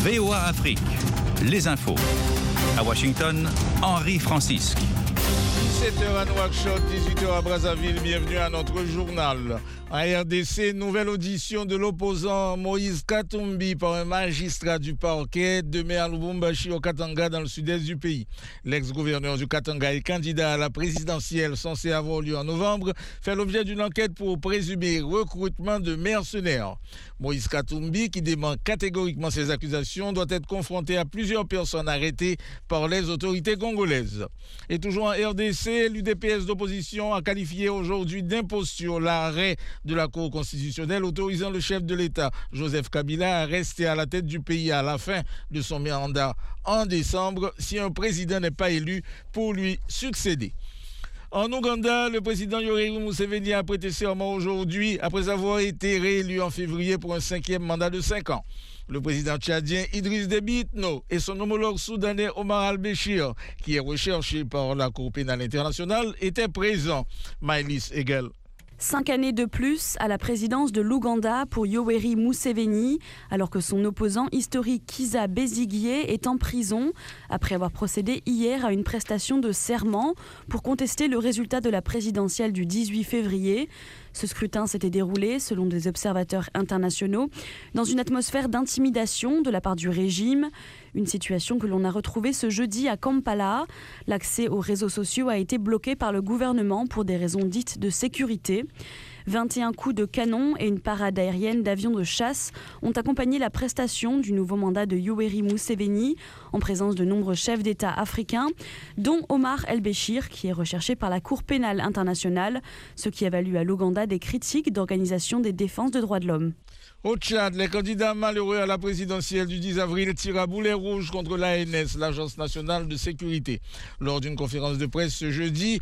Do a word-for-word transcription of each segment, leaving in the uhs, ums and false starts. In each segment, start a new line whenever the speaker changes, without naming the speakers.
V O A Afrique, les infos. À Washington, Henri Francisque.
dix-sept heures à Nouakchott, dix-huit heures à Brazzaville, bienvenue à notre journal. En R D C, nouvelle audition de l'opposant Moïse Katumbi par un magistrat du parquet demain à Lubumbashi au Katanga dans le sud-est du pays. L'ex-gouverneur du Katanga et candidat à la présidentielle censée avoir lieu en novembre fait l'objet d'une enquête pour présumé recrutement de mercenaires. Moïse Katumbi, qui dément catégoriquement ces accusations, doit être confronté à plusieurs personnes arrêtées par les autorités congolaises. Et toujours en R D C, l'U D P S d'opposition a qualifié aujourd'hui d'imposture l'arrêt de la Cour constitutionnelle autorisant le chef de l'État, Joseph Kabila, à rester à la tête du pays à la fin de son mandat en décembre si un président n'est pas élu pour lui succéder. En Ouganda, le président Yoweri Museveni a prêté serment aujourd'hui après avoir été réélu en février pour un cinquième mandat de cinq ans. Le président tchadien Idriss Déby Itno et son homologue soudanais Omar al-Béchir, qui est recherché par la Cour pénale internationale, étaient présents. Maëlys Egel.
Cinq années de plus à la présidence de l'Ouganda pour Yoweri Museveni, alors que son opposant historique Kizza Besigye est en prison après avoir procédé hier à une prestation de serment pour contester le résultat de la présidentielle du dix-huit février. Ce scrutin s'était déroulé, selon des observateurs internationaux, dans une atmosphère d'intimidation de la part du régime. Une situation que l'on a retrouvée ce jeudi à Kampala. L'accès aux réseaux sociaux a été bloqué par le gouvernement pour des raisons dites de sécurité. vingt et un coups de canon et une parade aérienne d'avions de chasse ont accompagné la prestation du nouveau mandat de Yoweri Museveni en présence de nombreux chefs d'État africains, dont Omar el-Béchir, qui est recherché par la Cour pénale internationale, ce qui a valu à l'Ouganda des critiques d'organisations des défenses de droits de l'homme.
Au Tchad, les candidats malheureux à la présidentielle du dix avril tirent à boulet rouge contre l'A N S, l'Agence nationale de sécurité. Lors d'une conférence de presse ce jeudi,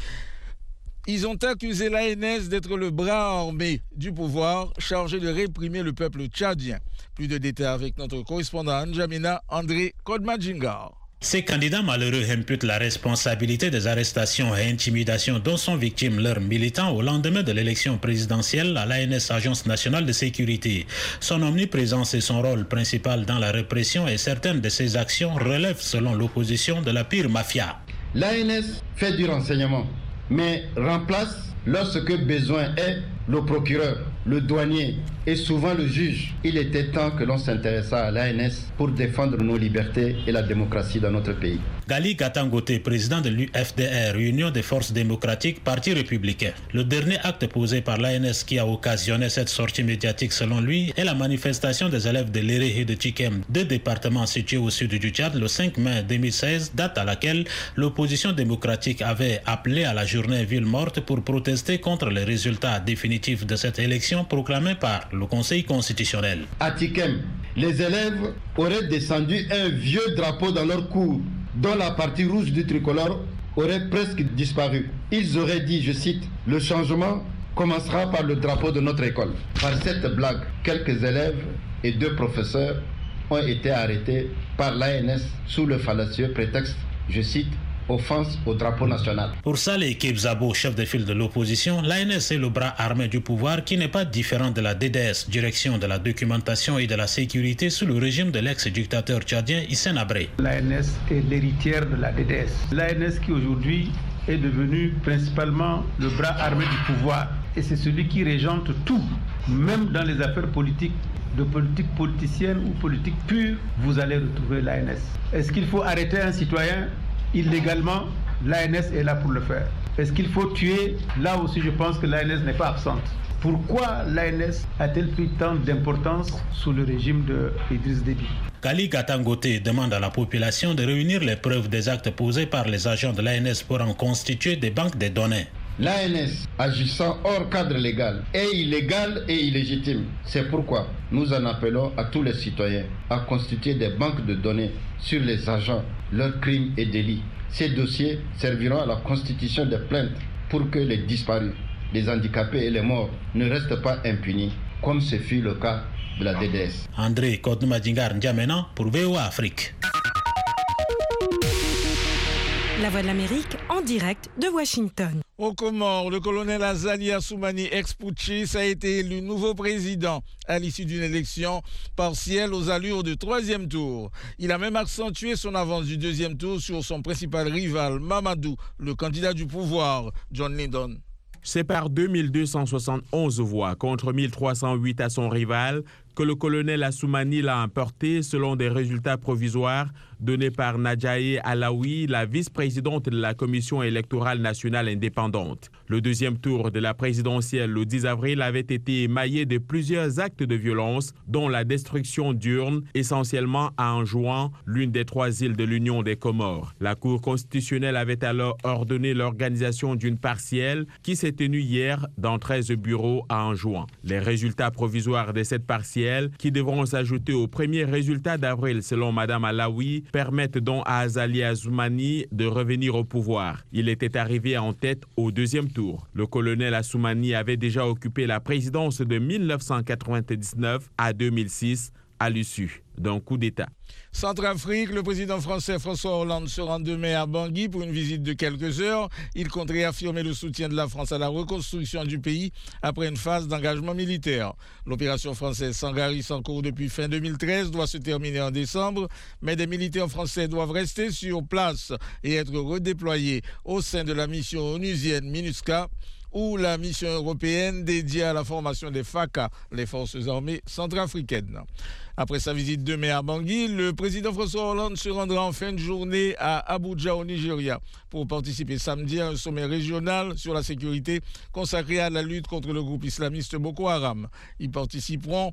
ils ont accusé l'A N S d'être le bras armé du pouvoir chargé de réprimer le peuple tchadien. Plus de détails avec notre correspondant N'Djamena André Kodmadjingar.
Ces candidats malheureux imputent la responsabilité des arrestations et intimidations dont sont victimes leurs militants au lendemain de l'élection présidentielle à l'A N S, Agence nationale de sécurité. Son omniprésence et son rôle principal dans la répression et certaines de ses actions relèvent, selon l'opposition, de la pire mafia.
L'A N S fait du renseignement, mais remplace, lorsque besoin est, le procureur, le douanier et souvent le juge. Il était temps que l'on s'intéressât à l'A N S pour défendre nos libertés et la démocratie dans notre pays.
Gali Gatangote, président de l'U F D R, Union des forces démocratiques, parti républicain. Le dernier acte posé par l'A N S qui a occasionné cette sortie médiatique, selon lui, est la manifestation des élèves de Léré et de Tchikem, deux départements situés au sud du Tchad, le cinq mai deux mille seize, date à laquelle l'opposition démocratique avait appelé à la journée ville morte pour protester contre les résultats définitifs de cette élection proclamée par le Conseil constitutionnel.
À Tchikem, les élèves auraient descendu un vieux drapeau dans leur cour, dont la partie rouge du tricolore aurait presque disparu. Ils auraient dit, je cite, « Le changement commencera par le drapeau de notre école ». Par cette blague, quelques élèves et deux professeurs ont été arrêtés par l'A N S sous le fallacieux prétexte, je cite, offense au drapeau national.
Pour Saleh Kebzabo, chef de file de l'opposition, l'A N S est le bras armé du pouvoir qui n'est pas différent de la D D S, direction de la documentation et de la sécurité sous le régime de l'ex-dictateur tchadien Hissène Habré.
L'A N S est l'héritière de la D D S. L'A N S qui aujourd'hui est devenu principalement le bras armé du pouvoir. Et c'est celui qui régente tout, même dans les affaires politiques, de politique politicienne ou politique pure, vous allez retrouver l'A N S. Est-ce qu'il faut arrêter un citoyen illégalement? L'A N S est là pour le faire. Est-ce qu'il faut tuer? Là aussi, je pense que l'A N S n'est pas absente. Pourquoi l'A N S a-t-elle pris tant d'importance sous le régime de Idriss Déby?
Kali Gatangote demande à la population de réunir les preuves des actes posés par les agents de l'A N S pour en constituer des banques de données.
L'A N S, agissant hors cadre légal, est illégal et illégitime. C'est pourquoi nous en appelons à tous les citoyens à constituer des banques de données sur les agents, leurs crimes et délits. Ces dossiers serviront à la constitution des plaintes pour que les disparus, les handicapés et les morts ne restent pas impunis, comme ce fut le cas de la D D S.
André Kodmadjingar N'Djamena pour V O A Afrique.
La Voix de l'Amérique en direct de Washington.
Aux Comores, le colonel Azali Assoumani, ex-putschiste, a été élu nouveau président à l'issue d'une élection partielle aux allures de troisième tour. Il a même accentué son avance du deuxième tour sur son principal rival, Mamadou, le candidat du pouvoir, John Lydon.
C'est par deux mille deux cent soixante-onze voix contre mille trois cent huit à son rival que le colonel Assoumani l'a emporté selon des résultats provisoires donnés par Nadjaye Alaoui, la vice-présidente de la Commission électorale nationale indépendante. Le deuxième tour de la présidentielle le dix avril avait été émaillé de plusieurs actes de violence, dont la destruction d'urnes, essentiellement à Anjouan, l'une des trois îles de l'Union des Comores. La Cour constitutionnelle avait alors ordonné l'organisation d'une partielle qui s'est tenue hier dans treize bureaux à Anjouan. Les résultats provisoires de cette partielle, qui devront s'ajouter aux premiers résultats d'avril selon Mme Alaoui, permettent donc à Azali Assoumani de revenir au pouvoir. Il était arrivé en tête au deuxième tour. Le colonel Assoumani avait déjà occupé la présidence de mille neuf cent quatre-vingt-dix-neuf à deux mille six à l'issue d'un coup d'État.
Centrafrique, le président français François Hollande se rend demain à Bangui pour une visite de quelques heures. Il compte réaffirmer le soutien de la France à la reconstruction du pays après une phase d'engagement militaire. L'opération française Sangaris en cours depuis fin deux mille treize doit se terminer en décembre, mais des militaires français doivent rester sur place et être redéployés au sein de la mission onusienne MINUSCA ou la mission européenne dédiée à la formation des FACA, les forces armées centrafricaines. Après sa visite demain à Bangui, le président François Hollande se rendra en fin de journée à Abuja au Nigeria pour participer samedi à un sommet régional sur la sécurité consacré à la lutte contre le groupe islamiste Boko Haram. Y participeront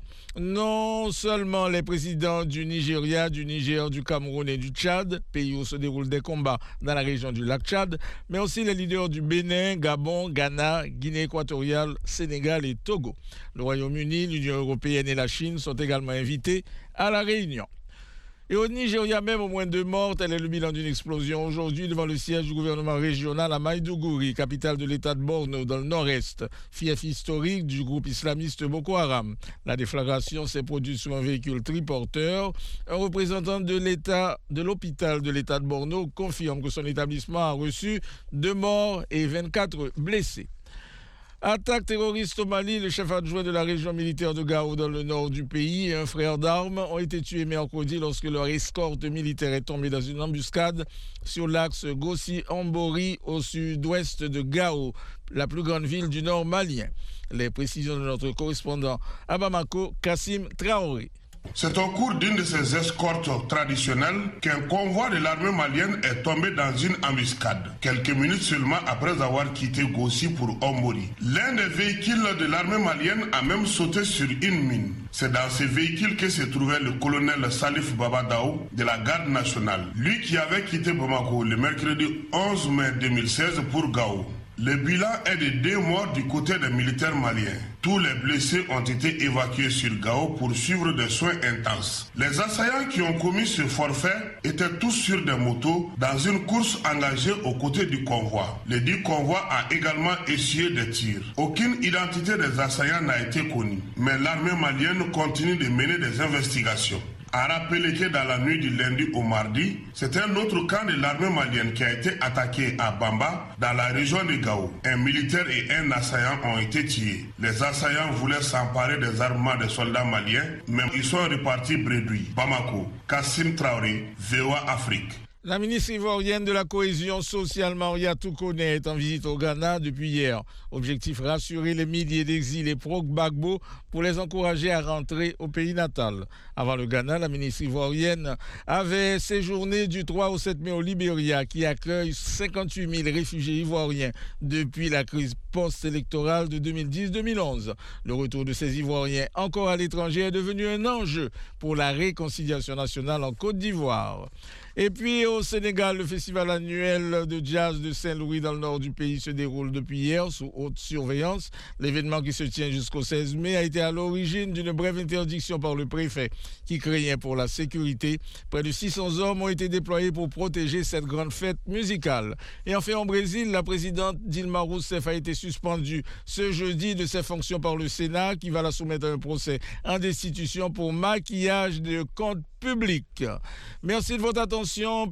non seulement les présidents du Nigeria, du Niger, du Cameroun et du Tchad, pays où se déroulent des combats dans la région du lac Tchad, mais aussi les leaders du Bénin, Gabon, Ghana, Guinée équatoriale, Sénégal et Togo. Le Royaume-Uni, l'Union européenne et la Chine sont également invités à la réunion. Et au Nigeria même, au moins deux morts, tel est le bilan d'une explosion aujourd'hui devant le siège du gouvernement régional à Maïdougouri, capitale de l'état de Borno, dans le nord-est, fief historique du groupe islamiste Boko Haram. La déflagration s'est produite sur un véhicule triporteur. Un représentant de l'état, de l'hôpital de l'état de Borno confirme que son établissement a reçu deux morts et vingt-quatre blessés. Attaque terroriste au Mali, le chef adjoint de la région militaire de Gao dans le nord du pays et un frère d'armes ont été tués mercredi lorsque leur escorte militaire est tombée dans une embuscade sur l'axe Gossi-Ambori au sud-ouest de Gao, la plus grande ville du nord malien. Les précisions de notre correspondant à Bamako, Kassim Traoré.
C'est au cours d'une de ces escortes traditionnelles qu'un convoi de l'armée malienne est tombé dans une embuscade, quelques minutes seulement après avoir quitté Gossi pour Ombori. L'un des véhicules de l'armée malienne a même sauté sur une mine. C'est dans ce véhicule que se trouvait le colonel Salif Babadao de la garde nationale, lui qui avait quitté Bamako le mercredi onze mai deux mille seize pour Gao. Le bilan est de deux morts du côté des militaires maliens. Tous les blessés ont été évacués sur Gao pour suivre des soins intenses. Les assaillants qui ont commis ce forfait étaient tous sur des motos dans une course engagée aux côtés du convoi. Le dit convoi a également essuyé des tirs. Aucune identité des assaillants n'a été connue, mais l'armée malienne continue de mener des investigations. A rappelé que dans la nuit du lundi au mardi, c'est un autre camp de l'armée malienne qui a été attaqué à Bamba, dans la région de Gao. Un militaire et un assaillant ont été tués. Les assaillants voulaient s'emparer des armements des soldats maliens, mais ils sont repartis bredouilles. Bamako, Kassim Traoré, V O A Afrique.
La ministre ivoirienne de la cohésion sociale, Maria Toukone, est en visite au Ghana depuis hier. Objectif, rassurer les milliers d'exilés pro-Gbagbo pour les encourager à rentrer au pays natal. Avant le Ghana, la ministre ivoirienne avait séjourné du trois au sept mai au Libéria, qui accueille cinquante-huit mille réfugiés ivoiriens depuis la crise post-électorale de deux mille dix deux mille onze. Le retour de ces Ivoiriens encore à l'étranger est devenu un enjeu pour la réconciliation nationale en Côte d'Ivoire. Et puis au Sénégal, le festival annuel de jazz de Saint-Louis dans le nord du pays se déroule depuis hier sous haute surveillance. L'événement qui se tient jusqu'au seize mai a été à l'origine d'une brève interdiction par le préfet qui craignait pour la sécurité. Près de six cents hommes ont été déployés pour protéger cette grande fête musicale. Et enfin au Brésil, la présidente Dilma Rousseff a été suspendue ce jeudi de ses fonctions par le Sénat qui va la soumettre à un procès en destitution pour maquillage de comptes publics. Merci de votre attention.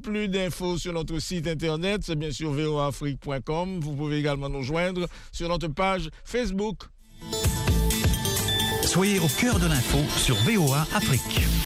plus d'infos sur notre site internet, c'est bien sûr v o a afrique point com. Vous pouvez également nous joindre sur notre page Facebook.
Soyez au cœur de l'info sur V O A Afrique.